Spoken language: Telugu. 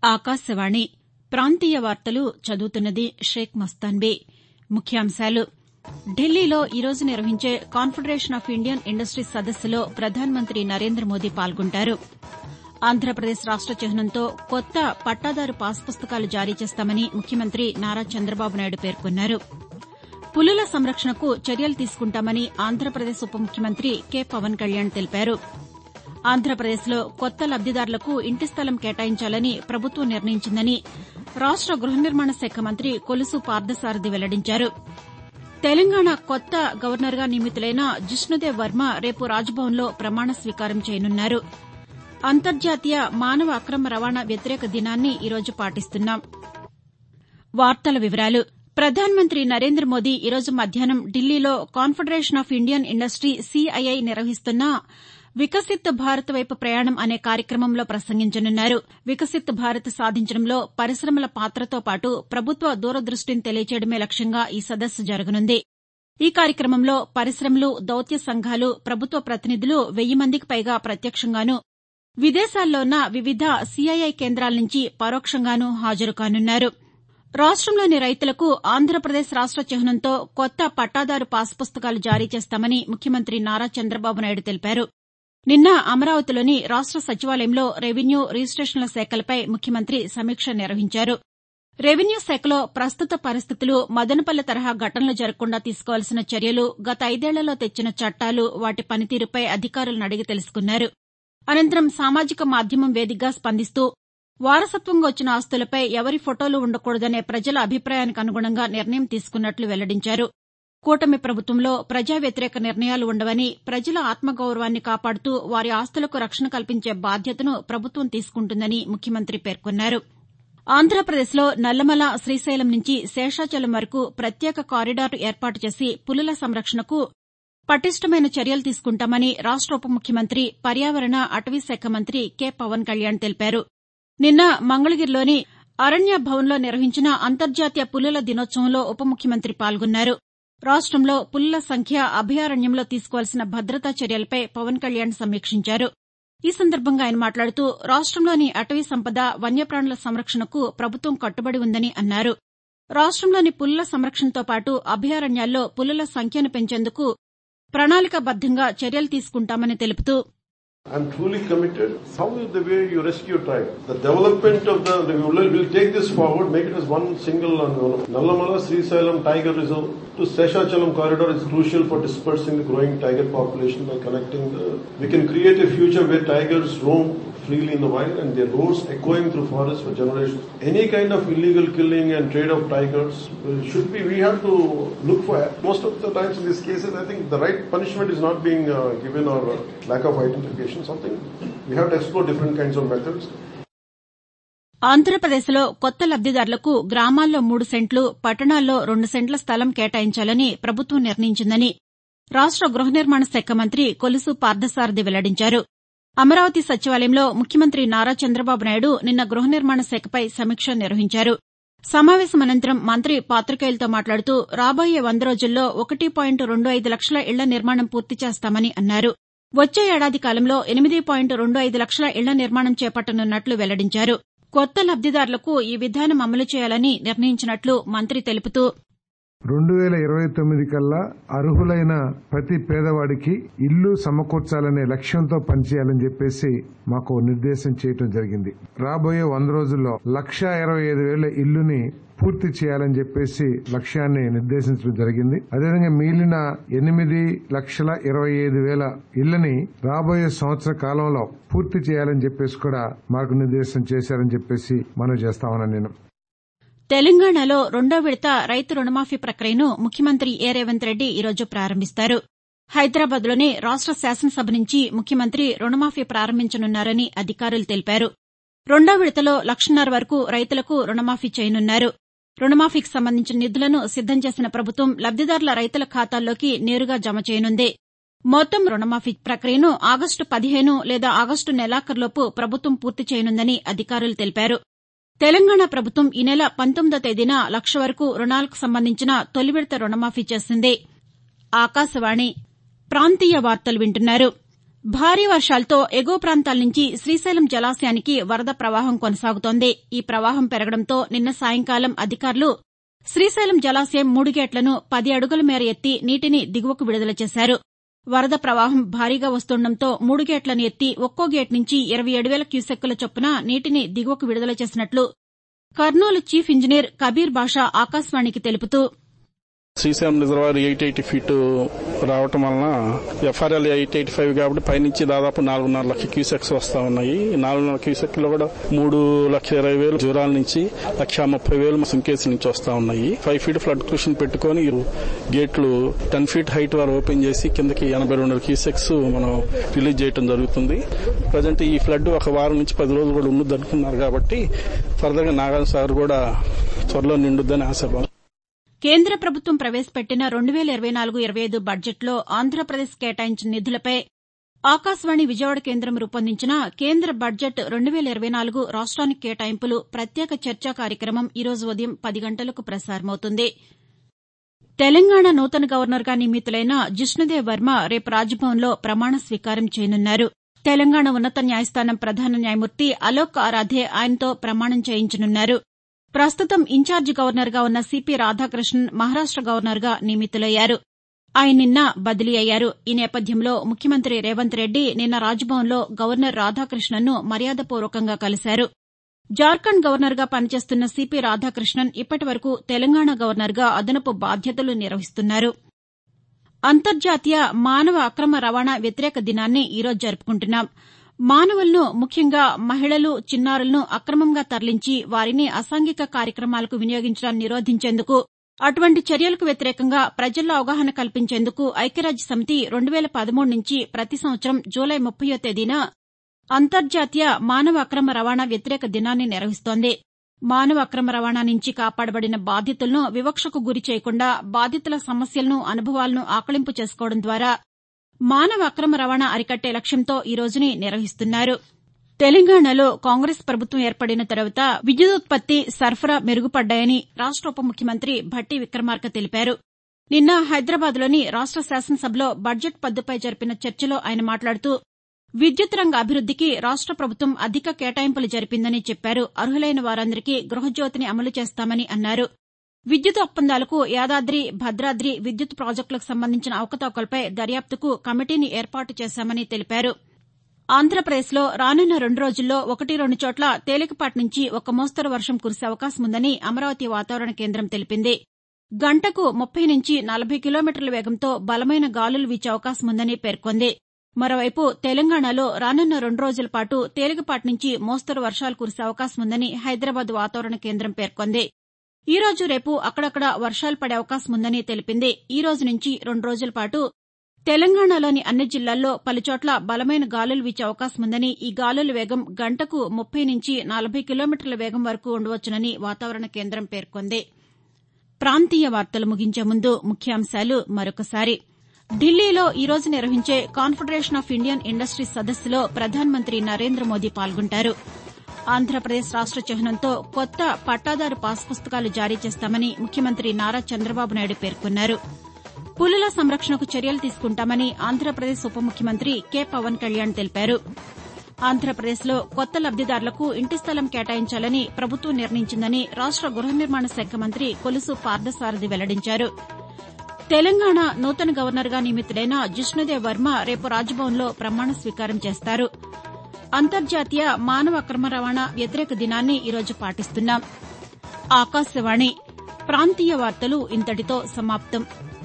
ఆకాశవాణి ప్రాంతీయ వార్తలు చదువుతున్నది షేక్ మస్తాన్బీ. ముఖ్యాంశాలు. ఢిల్లీలో ఈరోజు నిర్వహించే కాన్ఫెడరేషన్ ఆఫ్ ఇండియన్ ఇండస్ట్రీస్ సదస్సులో ప్రధానమంత్రి నరేంద్ర మోదీ పాల్గొంటారు. ఆంధ్రప్రదేశ్ రాష్ట చిహ్నంతో కొత్త పట్టాదారు పాస్ పుస్తకాలు జారీ చేస్తామని ముఖ్యమంత్రి నారా చంద్రబాబు నాయుడు పేర్కొన్నారు. పులుల సంరక్షణకు చర్యలు తీసుకుంటామని ఆంధ్రప్రదేశ్ ఉప ముఖ్యమంత్రి కె పవన్ కళ్యాణ్ తెలిపారు. ఆంధ్రప్రదేశ్లో కొత్త లబ్దిదారులకు ఇంటి స్థలం కేటాయించాలని ప్రభుత్వం నిర్ణయించిందని రాష్ట గృహ నిర్మాణ శాఖ మంత్రి కొలుసు పార్థసారథి వెల్లడించారు. తెలంగాణ కొత్త గవర్నర్గా నియమితులైన జిష్ణుదేవ్ వర్మ రేపు రాజ్భవన్లో ప్రమాణ స్వీకారం చేయనున్నారు. అంతర్జాతీయ మానవ అక్రమ రవాణా వ్యతిరేక దినాన్ని ఈరోజు పాటిస్తున్నాం. ప్రధానమంత్రి నరేంద్ర మోదీ ఈరోజు మధ్యాహ్నం ఢిల్లీలో confederation of Indian industry CII నిర్వహిస్తున్న వికసిత్ భారత్ వైపు ప్రయాణం అనే కార్యక్రమంలో ప్రసంగించనున్నారు. వికసిత్ భారత్ సాధించడంలో పరిశ్రమల పాత్రతో పాటు ప్రభుత్వ దూరదృష్టిని తెలియచేయడమే లక్ష్యంగా ఈ సదస్సు జరగనుంది. ఈ కార్యక్రమంలో పరిశ్రమలు, దౌత్య సంఘాలు, ప్రభుత్వ ప్రతినిధులు 1000 మందికి పైగా ప్రత్యక్షంగానూ, విదేశాల్లో ఉన్న వివిధ సిఐఐ కేంద్రాల నుంచి పరోక్షంగానూ హాజరు కానున్నారు. రాష్టంలోని రైతులకు ఆంధ్రప్రదేశ్ రాష్ట చిహ్నంతో కొత్త పట్టాదారు పాస్ పుస్తకాలు జారీ చేస్తామని ముఖ్యమంత్రి నారా చంద్రబాబు నాయుడు తెలిపారు. నిన్న అమరావతిలోని రాష్ట సచివాలయంలో రెవెన్యూ, రిజిస్టేషన్ల శాఖలపై ముఖ్యమంత్రి సమీక్ష నిర్వహించారు. రెవెన్యూ శాఖలో ప్రస్తుత పరిస్థితులు, మదనపల్లె తరహా ఘటనలు జరగకుండా తీసుకోవాల్సిన చర్యలు, గత 5 ఏళ్లలో తెచ్చిన చట్టాలు, వాటి పనితీరుపై అధికారులను అడిగి తెలుసుకున్నారు. అనంతరం సామాజిక మాధ్యమం వేదికగా స్పందిస్తూ వారసత్వంగా వచ్చిన ఆస్తులపై ఎవరి ఫోటోలు ఉండకూడదనే ప్రజల అభిప్రాయానికి అనుగుణంగా నిర్ణయం తీసుకున్నట్లు వెల్లడించారు. కూటమి ప్రభుత్వంలో ప్రజా వ్యతిరేక నిర్ణయాలు ఉండవని, ప్రజల ఆత్మగౌరవాన్ని కాపాడుతూ వారి ఆస్తులకు రక్షణ కల్పించే బాధ్యతను ప్రభుత్వం తీసుకుంటుందని ముఖ్యమంత్రి పేర్కొన్నారు. ఆంధ్రప్రదేశ్లో నల్లమల, శ్రీశైలం నుంచి శేషాచలం వరకు ప్రత్యేక కారిడార్ ఏర్పాటు చేసి పులుల సంరక్షణకు పటిష్టమైన చర్యలు తీసుకుంటామని రాష్ట ఉప ముఖ్యమంత్రి, పర్యావరణ, అటవీ శాఖ మంత్రి కె పవన్ కళ్యాణ్ తెలిపారు. నిన్న మంగళగిరిలోని అరణ్య భవన్లో నిర్వహించిన అంతర్జాతీయ పులుల దినోత్సవంలో ఉప ముఖ్యమంత్రి పాల్గొన్నారు. రాష్టంలో పులుల సంఖ్య, అభయారణ్యంలో తీసుకోవాల్సిన భద్రతా చర్యలపై పవన్ కళ్యాణ్ సమీక్షించారు. ఈ సందర్భంగా ఆయన మాట్లాడుతూ రాష్టంలోని అటవీ సంపద, వన్యప్రాణుల సంరక్షణకు ప్రభుత్వం కట్టుబడి ఉందని అన్నారు. రాష్టంలోని పులుల సంరక్షణతో పాటు అభయారణ్యాల్లో పులుల సంఖ్యను పెంచేందుకు ప్రణాళికాబద్దంగా చర్యలు తీసుకుంటామని తెలుపుతూ I'm truly committed. How is the way you rescue tiger? The development of we'll take this forward, make it as one single Nallamala Srisailam Tiger Reserve to Seshachalam corridor is crucial for dispersing the growing tiger population by connecting we can create a future where tigers roam freely in the wild and their roars echoing through forests for generations. Any kind of illegal killing and trade of tigers we have to look for. Most of the times in these cases, I think the right punishment is not being given or lack of identification. Something we have to explore different kinds of methods. ఆంధ్రప్రదేశ్లో కొత్త లబ్దిదారులకు గ్రామాల్లో 3 సెంట్లు, పట్టణాల్లో 2 సెంట్ల స్థలం కేటాయించాలని ప్రభుత్వం నిర్ణయించిందని రాష్ట గృహ నిర్మాణ శాఖ మంత్రి కొలుసు పార్థసారథి వెల్లడించారు. అమరావతి సచివాలయంలో ముఖ్యమంత్రి నారా చంద్రబాబు నాయుడు నిన్న గృహ నిర్మాణ శాఖపై సమీక్ష నిర్వహించారు. సమావేశం అనంతరం మంత్రి పాతికేయులతో మాట్లాడుతూ రాబోయే 100 రోజుల్లో 1.25 లక్షల ఇళ్ల నిర్మాణం పూర్తి చేస్తామని అన్నారు. వచ్చే ఏడాది కాలంలో 8.25 లక్షల ఇళ్ల నిర్మాణం చేపట్టనున్నట్లు వెల్లడించారు. కొత్త లబ్దిదారులకు ఈ విధానం అమలు చేయాలని నిర్ణయించినట్లు మంత్రి తెలుపుతూ 2029 కల్లా అర్హులైన ప్రతి పేదవాడికి ఇల్లు సమకూర్చాలనే లక్ష్యంతో పనిచేయాలని చెప్పేసి మాకు నిర్దేశం చేయడం జరిగింది. రాబోయే 100 రోజుల్లో 1,25,000 ఇల్లుని పూర్తి చేయాలని చెప్పేసి లక్ష్యాన్ని నిర్దేశించడం జరిగింది. అదేవిధంగా మిగిలిన 8,25,000 ఇళ్లని రాబోయే సంవత్సర కాలంలో పూర్తి చేయాలని చెప్పేసి కూడా మార్గనిర్దేశం చేశారని చెప్పేసి మనవి చేస్తామని నేను. తెలంగాణలో 2వ విడత రైతు రుణమాఫీ ప్రక్రియను ముఖ్యమంత్రి ఏ రేవంత్ రెడ్డి ఈరోజు ప్రారంభిస్తారు. హైదరాబాద్లోని రాష్ట శాసనసభ నుంచి ముఖ్యమంత్రి రుణమాఫీ ప్రారంభించనున్నారని అధికారులు తెలిపారు. 2వ విడతలో 1,50,000 వరకు రైతులకు రుణమాఫీ చేయనున్నారు. రుణమాఫీకి సంబంధించిన నిధులను సిద్దం చేసిన ప్రభుత్వం లబ్దిదారుల రైతుల ఖాతాల్లోకి నేరుగా జమ చేయనుంది. మొత్తం రుణమాఫీ ప్రక్రియను ఆగస్టు 15 లేదా ఆగస్టు నెలాఖరులోపు ప్రభుత్వం పూర్తి చేయనుందని అధికారులు తెలిపారు. తెలంగాణ ప్రభుత్వం ఈ నెల 19వ తేదీన 1,00,000 వరకు రుణాలకు సంబంధించిన తొలి విడత రుణమాఫీ చేసింది. ఆకాశవాణి ప్రాంతీయ వార్తలు వింటున్నారు. భారీ వర్షాలతో ఎగువ ప్రాంతాల నుంచి శ్రీశైలం జలాశయానికి వరద ప్రవాహం కొనసాగుతోంది. ఈ ప్రవాహం పెరగడంతో నిన్న సాయంకాలం అధికారులు శ్రీశైలం జలాశయం 3 గేట్లను 10 అడుగుల మేర ఎత్తి నీటిని దిగువకు విడుదల చేశారు. వరద ప్రవాహం భారీగా వస్తుండటంతో 3 గేట్లను ఎత్తి ఒక్కో గేట్ నుంచి 27,000 క్యూసెక్కుల చొప్పున నీటిని దిగువకు విడుదల చేసినట్లు కర్నూలు చీఫ్ ఇంజనీర్ కబీర్ బాషా ఆకాశవాణికి తెలుపుతూ, శ్రీశైలం రిజర్వాయర్ 880 ఫీట్ రావటం వలన ఎఫ్ఆర్ఎల్ 885 కాబట్టి పైనుంచి దాదాపు 4.5 లక్షల క్యూసెక్స్ వస్తా ఉన్నాయి. 4.5 క్యూసెక్లో కూడా 3,20,000 జూరాల నుంచి 1,30,000 సుంకేసి నుంచి వస్తా ఉన్నాయి. 5 ఫీట్ ఫ్లడ్ క్యూషన్ పెట్టుకుని గేట్లు 10 ఫీట్ హైట్ వరకు ఓపెన్ చేసి కిందకి 82 క్యూసెక్స్ మనం రిలీజ్ చేయడం జరుగుతుంది. ప్రజెంట్ ఈ ఫ్లడ్ ఒక వారం నుంచి 10 రోజులు కూడా ఉండదు అనుకున్నారు కాబట్టి ఫర్దర్గా నాగార్జున సాగర్ కూడా త్వరలో నిండుద్దని ఆశాభావం. కేంద్ర ప్రభుత్వం ప్రవేశపెట్టిన 2024-25 బడ్జెట్లో ఆంధ్రప్రదేశ్ కేటాయించిన నిధులపై ఆకాశవాణి విజయవాడ కేంద్రం రూపొందించిన కేంద్ర బడ్జెట్ 2024 రాష్ట్రానికి కేటాయింపులు ప్రత్యేక చర్చా కార్యక్రమం ఈ రోజు ఉదయం 10 గంటలకు ప్రసారమవుతుంది. తెలంగాణ నూతన గవర్నర్గా నియమితులైన జిష్ణుదేవ్ వర్మ రేపు రాజ్భవన్లో ప్రమాణ స్వీకారం చేయనున్నారు. తెలంగాణ ఉన్నత న్యాయస్థానం ప్రధాన న్యాయమూర్తి అలోక్ ఆరాధే ఆయనతో ప్రమాణం చేయించనున్నారు. ప్రస్తుతం ఇన్ఛార్జి గవర్నర్గా ఉన్న సిపి రాధాకృష్ణన్ మహారాష్ట గవర్నర్గా నియమితులయ్యారు. ఆయన నిన్న బదిలీ అయ్యారు. ఈ నేపథ్యంలో ముఖ్యమంత్రి రేవంత్ రెడ్డి నిన్న రాజ్భవన్లో గవర్నర్ రాధాకృష్ణన్ను మర్యాదపూర్వకంగా కలిశారు. జార్ఖండ్ గవర్నర్గా పనిచేస్తున్న సిపి రాధాకృష్ణన్ ఇప్పటి వరకు తెలంగాణ గవర్నర్గా అదనపు బాధ్యతలు నిర్వహిస్తున్నారు. అంతర్జాతీయ మానవ అక్రమ రవాణా వ్యతిరేక దినాన్ని ఈరోజు జరుపుకుంటున్నాం. మానవులను, ముఖ్యంగా మహిళలు, చిన్నారులను అక్రమంగా తరలించి వారిని అసాంఘిక కార్యక్రమాలకు వినియోగించడాన్ని నిరోధించేందుకు, అటువంటి చర్యలకు వ్యతిరేకంగా ప్రజల్లో అవగాహన కల్పించేందుకు ఐక్యరాజ్యసమితి 2013 నుంచి ప్రతి సంవత్సరం జూలై 30వ తేదీన అంతర్జాతీయ మానవ అక్రమ రవాణా వ్యతిరేక దినాన్ని నిర్వహిస్తోంది. మానవ అక్రమ రవాణా నుంచి కాపాడబడిన బాధితులను వివక్షకు గురి చేయకుండా బాధితుల సమస్యలను, అనుభవాలను ఆకళింపు చేసుకోవడం ద్వారా మానవ అక్రమ రవాణా అరికట్టే లక్ష్యంతో ఈ రోజుని నిర్వహిస్తున్నారు. తెలంగాణలో కాంగ్రెస్ ప్రభుత్వం ఏర్పడిన తర్వాత విద్యుదుత్పత్తి, సరఫరా మెరుగుపడ్డాయని రాష్ట ఉప ముఖ్యమంత్రి భట్టి విక్రమార్క తెలిపారు. నిన్న హైదరాబాద్లోని రాష్ట శాసనసభలో బడ్జెట్ పద్దుపై జరిపిన చర్చలో ఆయన మాట్లాడుతూ, విద్యుత్ రంగ అభివృద్దికి రాష్ట ప్రభుత్వం అధిక కేటాయింపులు జరిపిందని చెప్పారు. అర్హులైన వారందరికీ గృహజ్యోతిని అమలు చేస్తామని అన్నారు. విద్యుత్ ఒప్పందాలకు యాదాద్రి, భద్రాద్రి విద్యుత్ ప్రాజెక్టులకు సంబంధించిన అవకతవకలపై దర్యాప్తుకు కమిటీని ఏర్పాటు చేశామని తెలిపారు. ఆంధ్రప్రదేశ్లో రానున్న 2 రోజుల్లో 1-2 చోట్ల తేలికపాటి నుంచి ఒక మోస్తరు వర్షం కురిసే అవకాశముందని అమరావతి వాతావరణ కేంద్రం తెలిపింది. గంటకు 30 నుంచి 40 కిలోమీటర్ల వేగంతో బలమైన గాలులు వీచే అవకాశముందని పేర్కొంది. మరోవైపు తెలంగాణలో రానున్న 2 రోజుల పాటు తేలికపాటి నుంచి మోస్తరు వర్షాలు కురిసే అవకాశముందని హైదరాబాద్ వాతావరణ కేంద్రం పేర్కొంది. ఈ రోజు, రేపు అక్కడక్కడ వర్షాలు పడే అవకాశముందని తెలిపింది. ఈ రోజు నుంచి 2 రోజుల పాటు తెలంగాణలోని అన్ని జిల్లాల్లో పలుచోట్ల బలమైన గాలులు వీచే అవకాశముందని, ఈ గాలుల వేగం గంటకు 30 నుంచి 40 కిలోమీటర్ల వేగం వరకు ఉండవచ్చునని వాతావరణ కేంద్రం పేర్కొంది. ప్రాంతీయ వార్తలు ముగించే ముందు ముఖ్యాంశాలు మరొకసారి. ఢిల్లీలో ఈ రోజు నిర్వహించే కాన్ఫెడరేషన్ ఆఫ్ ఇండియన్ ఇండస్ట్రీస్ సదస్సులో ప్రధానమంత్రి నరేంద్ర మోదీ పాల్గొంటారు. ఆంధ్రప్రదేశ్ రాష్ట చిహ్నంతో కొత్త పట్టాదారు పాస్ పుస్తకాలు జారీ చేస్తామని ముఖ్యమంత్రి నారా చంద్రబాబు నాయుడు పేర్కొన్నారు. పులుల సంరక్షణకు చర్యలు తీసుకుంటామని ఆంధ్రప్రదేశ్ ఉప ముఖ్యమంత్రి కె పవన్ కళ్యాణ్ తెలిపారు. ఆంధ్రప్రదేశ్లో కొత్త లబ్దిదారులకు ఇంటి స్థలం కేటాయించాలని ప్రభుత్వం నిర్ణయించిందని రాష్ట గృహ నిర్మాణ శాఖ మంత్రి కొలుసు పార్థసారథి వెల్లడించారు. తెలంగాణ నూతన గవర్నర్గా నియమితులైన జిష్ణుదేవ్ వర్మ రేపు రాజ్భవన్లో ప్రమాణ స్వీకారం చేస్తారు. అంతర్జాతీయ మానవ అక్రమ రవాణా వ్యతిరేక దినాన్ని ఈరోజు పాటిస్తున్నాం. ఆకాశవాణి ప్రాంతీయ వార్తలు ఇంతటితో సమాప్తం.